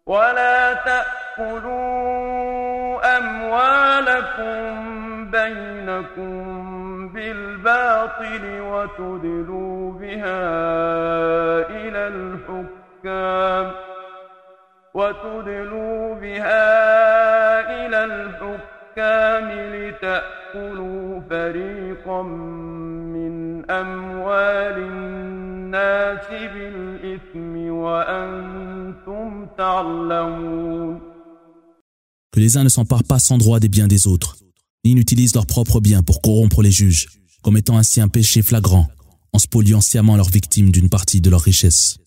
ولا تأكلوا أموالكم بينكم بالباطل وتدلوا بها إلى الحكام لتأكلوا فريقا من أموال الناس بالإثم وأنتم تعلمون. Que les uns ne s'emparent pas sans droit des biens des autres, ni n'utilisent leurs propres biens pour corrompre les juges, commettant ainsi un péché flagrant, en spoliant sciemment leurs victimes d'une partie de leur richesse.